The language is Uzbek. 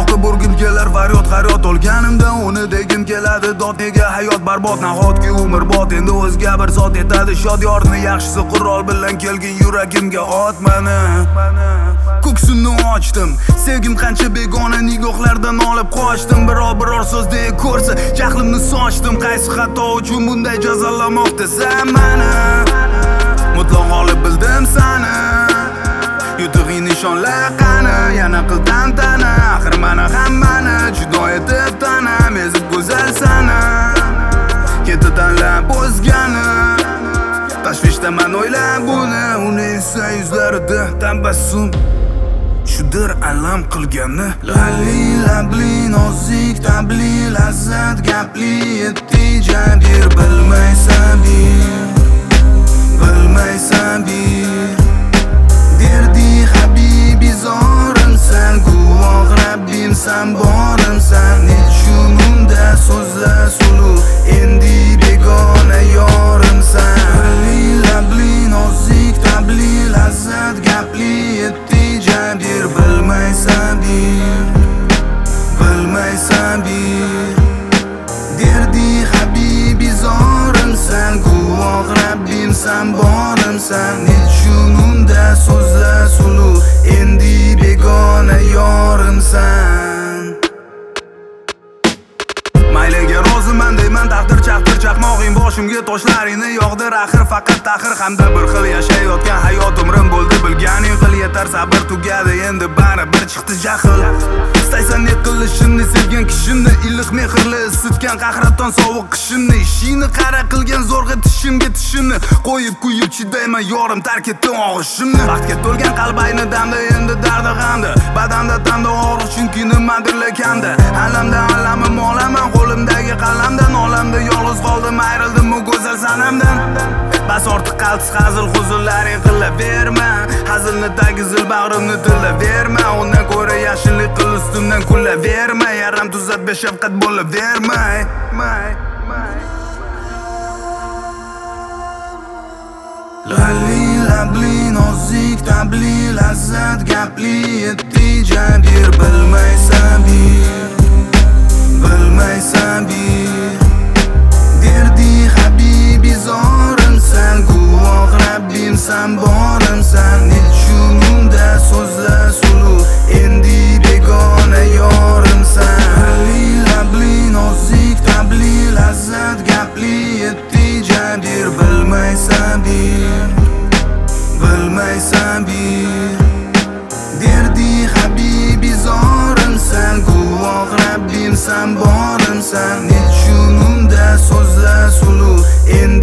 Boshqa burgim kelar faryod olganimda uni degim keladi dod nega hayot barbod nahotki umr bot endi o'zga bir zot yetadi shodiyorni yaxshisi qurol bilan kelgin yuragimga otmani ko'ksimni ochdim sevgim qancha begona nigohlardan olib qochdim biror so'zda ko'rsa jahlimni sochdim qaysi xato uchun bunday jazolamoqda sen mani mutlaq olib bildim sani yutug'ing nishonlar qani yana qil tantana axir mana hammani judo etib tanam ezib go'zal sana ketdi tanlab o'zgani tashvishdaman o'ylab buni uni esa yuzlarida tabassum shudir alam qilgani lali labli nozik tabli lazzat gapli yetti jabir bilmaysan bir derdi habibi zorimsan guvoh rabbimsan borimsan nechunimda so'zlar suluv endi begona yorimsan lali labli nozik tabli lazzat gapli yetti jabir bilmaysan bir derdi habibi zorimsan guvoh rabbimsan borimsan nechunimda so'zlar suluv endi begona yorimsan mayliga roziman deyman taqdir chaqtir chaqmog'ing boshimga toshlaringni yog'dir axir faqat taxir hamda bir xil yashayotgan hayot umrim bo'ldi bilganing qil yetar sabr tugadi endi baribir chiqdi jahl istaysan ne qilishimni sevgan kishimni iliq mehrli isitgan qahraton sovuq qishimni ishingni qara qilgan zo'rg'a tishimga tishimni qo'yib kuyib chidayman yorim tark etdi og'ishimni vaqtga to'lgan qalb ayni damda endi dardi g'amda badanda tanda og'riq chunki nimadir lekanda alamdan alamim olaman qo'limdagi qalamdan olamda yolg'iz qoldim ayrildim u go'zal sanamdan bas ortiq qaltis hazil huzurlaring qilaverma hazilni tagi zil bag'rimni tilaverma undan ko'ra yaxshilik qil ustimdan kulaverma yaram tuzat beshafqat bo'lavermay lali labli nozik tabli lazzat gapli yetti jabir bilmaysan bir derdi habibi zorimsan guvoh rabbimsan borimsan nechunimda so'zlar suluv endi begona yorimsan lali labli nozik tabli lazzat gapli yetti jabir bilmaysan bir derdi habibi zorimsan guvoh rabbimsan borimsan nechunimda so'zlar suluv endi